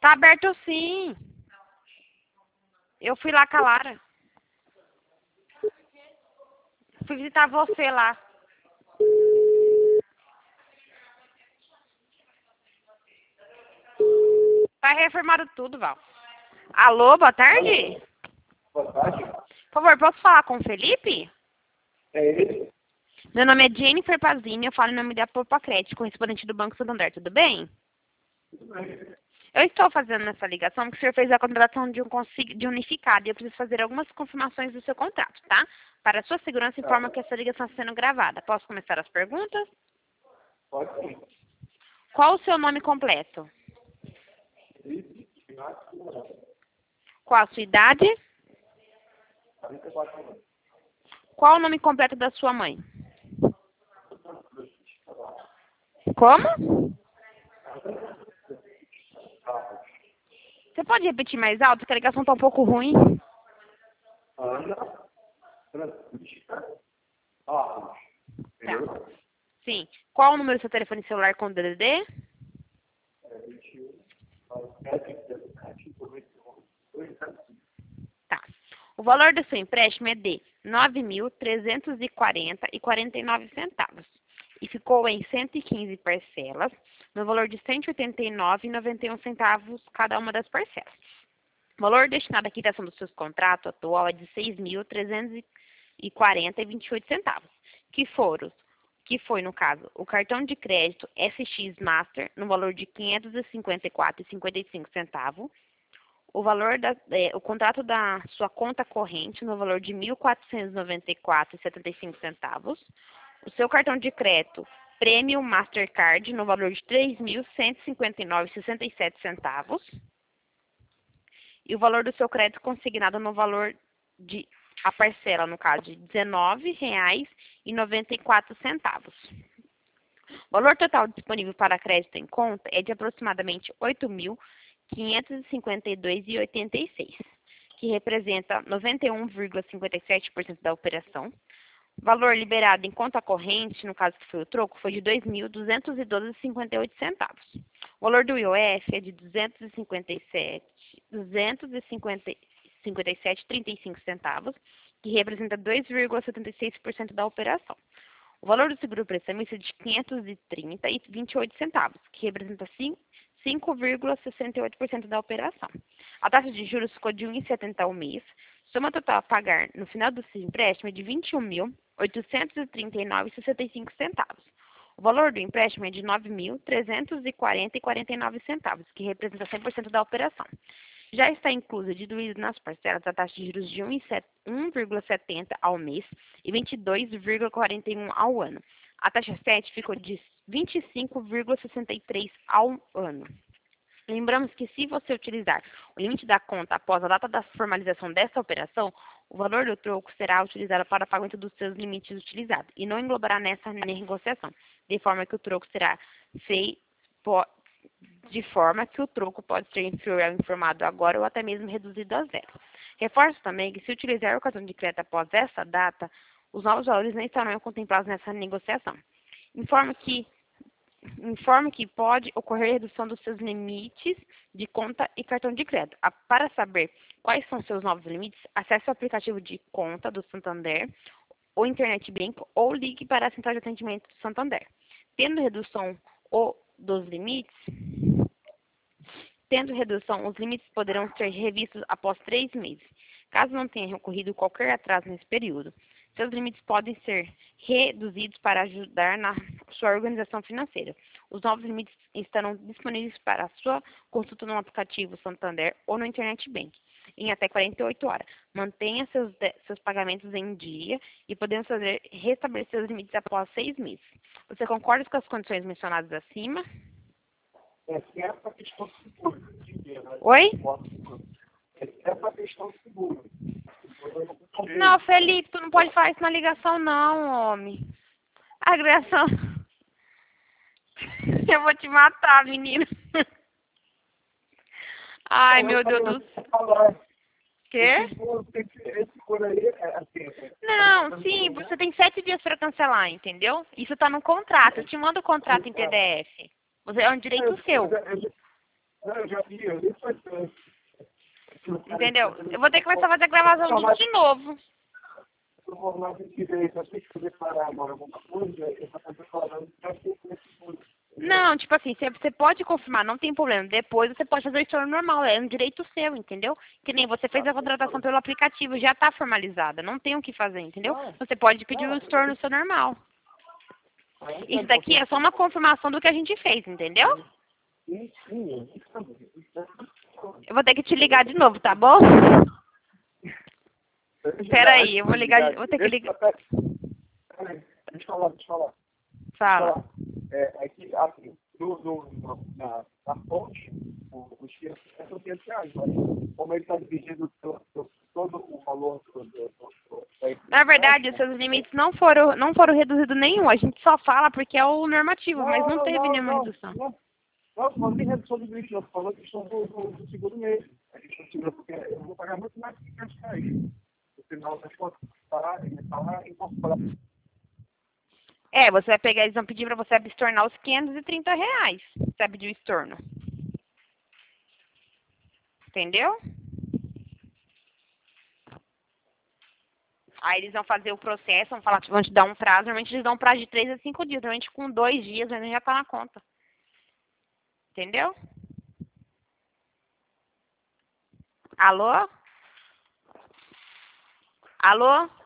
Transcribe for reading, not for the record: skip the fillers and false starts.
Tá aberto sim. Eu fui lá com a Lara. Fui visitar você lá. Tá reformado tudo, Val. Alô, boa tarde? Boa tarde. Por favor, posso falar com o Felipe? É ele? Meu nome é Jennifer Pazini, eu falo em nome da Popacred, correspondente do Banco Santander, tudo bem? Tudo bem. Eu estou fazendo essa ligação porque o senhor fez a contratação de de unificado e eu preciso fazer algumas confirmações do seu contrato, tá? Para sua segurança, informa que essa ligação está sendo gravada. Posso começar as perguntas? Pode sim. Qual o seu nome completo? Felipe Inácio Moraes. Qual a sua idade? 44 anos. Qual o nome completo da sua mãe? Como? Você pode repetir mais alto, porque a ligação está um pouco ruim. Ana Francisca Alves. Tá. Sim. Qual o número do seu telefone celular com DDD? É 21 717 275. Tá. O valor do seu empréstimo é de R$ 9.340,49 e ficou em 115 parcelas, no valor de R$ 189,91 cada uma das parcelas. O valor destinado à quitação dos seus contratos atual é de R$ 6.340,28, que foi, no caso, o cartão de crédito SX Master, no valor de R$ 554,55, o contrato da sua conta corrente, no valor de R$ 1.494,75, o seu cartão de crédito Premium Mastercard, no valor de R$ 3.159,67, e o valor do seu crédito consignado no valor de a parcela, no caso, de R$ 19,94. O valor total disponível para crédito em conta é de aproximadamente R$ 8.552,86, que representa 91,57% da operação. O valor liberado em conta corrente, no caso que foi o troco, foi de R$ 2.212,58. O valor do IOF é de R$ 257,35, que representa 2,76% da operação. O valor do seguro prestamista é de R$ 530,28, que representa 5,68% da operação. A taxa de juros ficou de 1,70 ao mês. Soma total a pagar no final do seu empréstimo é de R$ 21.839,65. O valor do empréstimo é de R$ 9.340,49, que representa 100% da operação. Já está incluso, diluído nas parcelas, a taxa de juros de 1,70 ao mês e 22,41 ao ano. A taxa 7 ficou de 25,63 ao ano. Lembramos que se você utilizar o limite da conta após a data da formalização dessa operação, o valor do troco será utilizado para o pagamento dos seus limites utilizados e não englobará nessa negociação, de forma que o troco será feito de forma que o troco pode ser inferior ao informado agora ou até mesmo reduzido a zero. Reforço também que se utilizar o cartão de crédito após essa data, os novos valores não estarão contemplados nessa negociação. Informe que pode ocorrer redução dos seus limites de conta e cartão de crédito. Para saber quais são seus novos limites, acesse o aplicativo de conta do Santander, ou Internet Bank, ou ligue para a central de atendimento do Santander. Tendo redução os limites poderão ser revistos após 3 meses. Caso não tenha ocorrido qualquer atraso nesse período, seus limites podem ser reduzidos para ajudar na sua organização financeira. Os novos limites estarão disponíveis para a sua consulta no aplicativo Santander ou no Internet Bank em até 48 horas. Mantenha seus pagamentos em dia e podemos restabelecer os limites após 6 meses. Você concorda com as condições mencionadas acima? Exceto a questão do seguro. Oi? Exceto a questão do seguro. Não, Felipe, tu não pode falar isso na ligação, não, homem. A ligação... Eu vou te matar, menino. Ai, meu Deus do céu. Quê? Esse seguro aí é assim. Não, sim, você tem 7 dias para cancelar, entendeu? Isso tá no contrato. Eu te mando o contrato em PDF. É um direito seu. Não, eu já vi, eu vi faz tempo. Entendeu? Eu vou ter que começar a fazer a gravação tudo de novo. Eu vou lá ver direito, eu sei que eu declarar agora alguma coisa, eu vou estar declarando para ser seguro. Não, tipo assim, você pode confirmar, não tem problema. Depois você pode fazer o estorno normal, é um direito seu, entendeu? Que nem você fez a contratação pelo aplicativo, já está formalizada, não tem o que fazer, entendeu? Você pode pedir o estorno seu normal. Isso daqui é só uma confirmação do que a gente fez, entendeu? Eu vou ter que te ligar de novo, tá bom? Espera aí, eu vou ligar, vou ter que ligar. Peraí, deixa eu falar. Fala. Aqui, assim, na fonte, o X é R$800, mas como ele está dividindo todo o valor Na verdade, os seus limites não foram reduzidos nenhum. A gente só fala porque é o normativo, mas não teve nenhuma redução. Não tem redução de limite, não. Falou que questão do seguro mesmo. A gente não segura porque eu vou pagar muito mais que R$500. No final das contas, parar e comprar. Você vai pegar, eles vão pedir pra você abstornar os R$530. Você vai pedir o estorno. Entendeu? Aí eles vão fazer o processo, vão falar que vão te dar um prazo. Normalmente eles dão um prazo de 3 a 5 dias. Normalmente com 2 dias ainda já tá na conta. Entendeu? Alô? Alô?